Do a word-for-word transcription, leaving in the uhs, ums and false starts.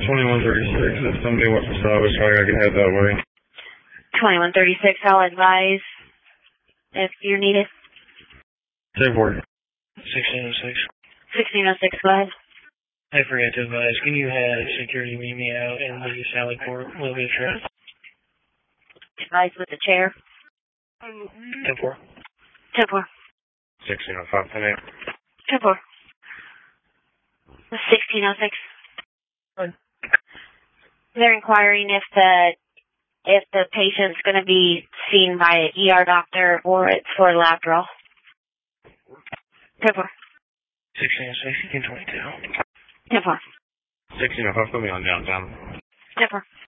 twenty-one thirty-six, if somebody wants to salvage, I can head that way. twenty-one thirty-six, I'll advise if you're needed. ten four. sixteen oh six. sixteen oh six, go ahead. I forgot to advise, can you have security meet me out in the Sally Port Lobby Trust? Advise with the chair. ten four. ten four. sixteen oh five, ten eight. ten four. sixteen oh six. They're inquiring if the if the patient's going to be seen by an E R doctor or it's for lab draw. ten four. sixteen oh six, ten twenty-two. ten four. sixteen oh five, put me on downtown. ten four.